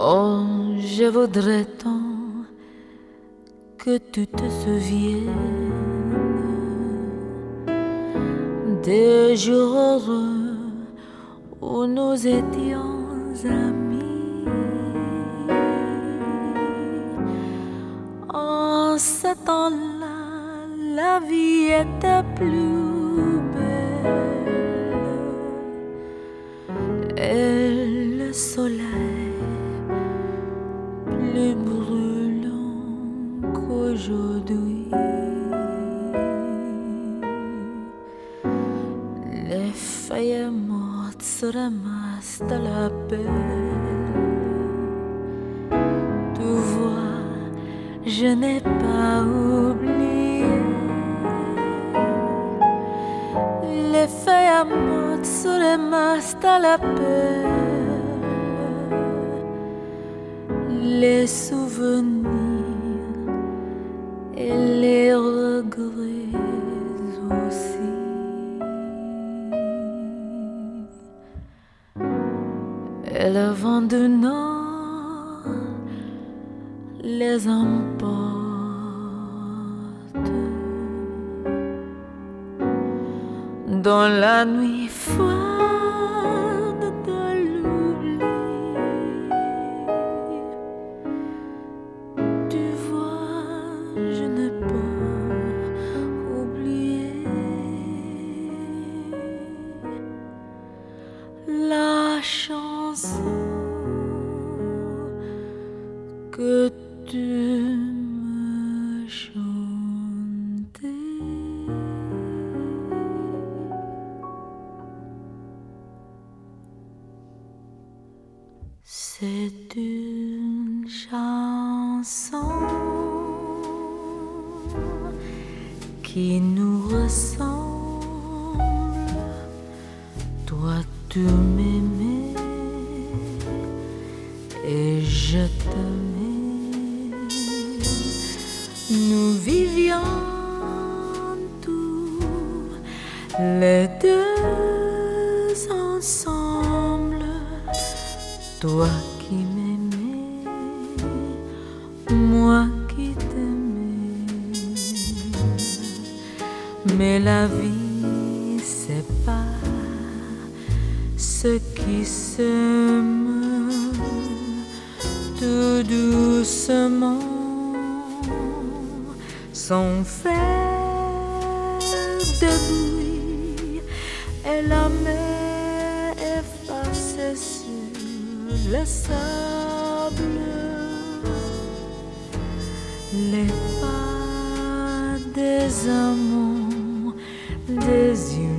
Oh, je voudrais tant que tu te souviennes des jours heureux où nous étions amis. En ce temps-là, la vie était plus belle et le soleil plus brûlant qu'aujourd'hui. Les feuilles mortes se ramassent à la pelle. Tu vois, je n'ai pas oublié. Les feuilles mortes se ramassent à la pelle. Les souvenirs et les regrets aussi. Et le vent du nord les emporte dans la nuit froide de l'oubli. Tu vois, je ne peux oublier la chanson que tu me chantais. C'est une chanson qui nous ressemble. Toi, tu m'aimais et je t'aimais. Nous vivions tous les deux ensemble. Toi qui m'aimais, moi qui t'aimais. Mais la vie sépare ceux qui s'aiment tout doucement, sans faire de bruit, et la mer effacée sur le sable les pas des amants désunis.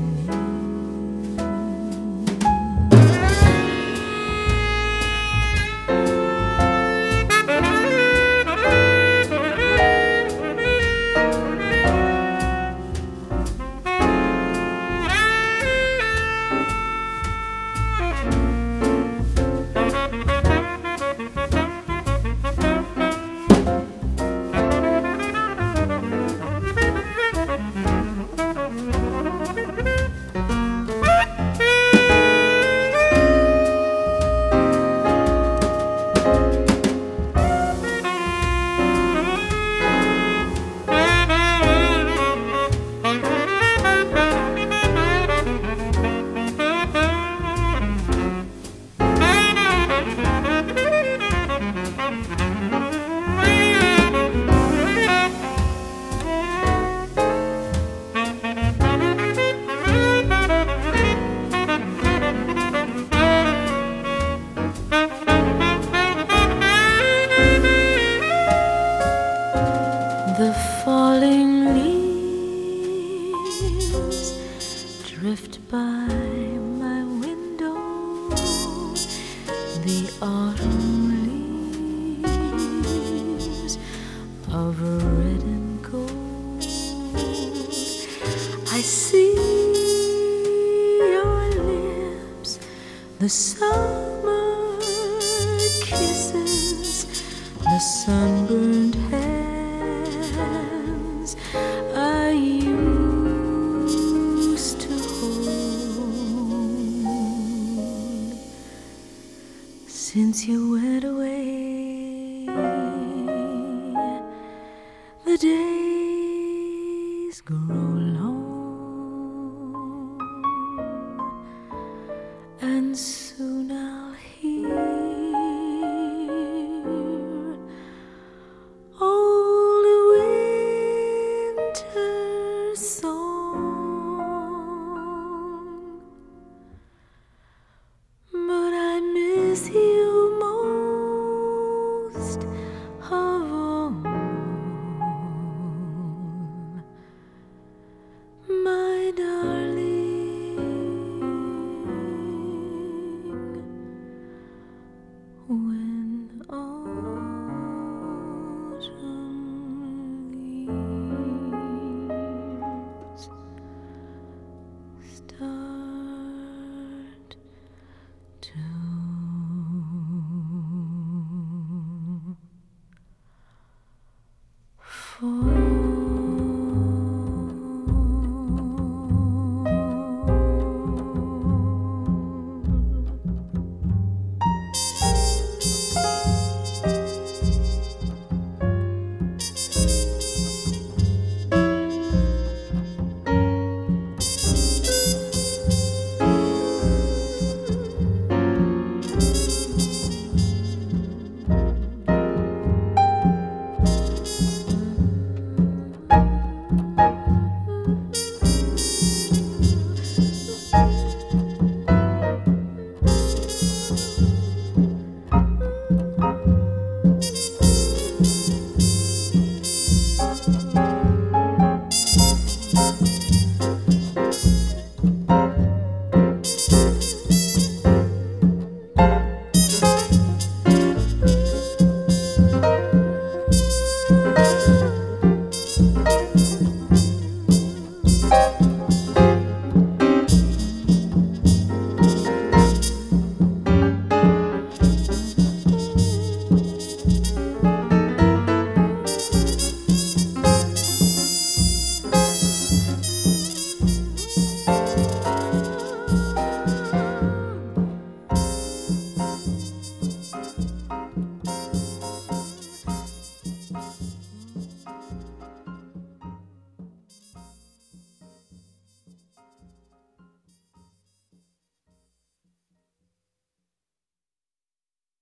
The falling leaves drift by my window. The autumn leaves of red and gold. I see your lips, the summer kisses, the sunburned hands I used to hold. since you went away. The days grow long, and soon I'll hear old winter song. But I miss you most of all, my darling.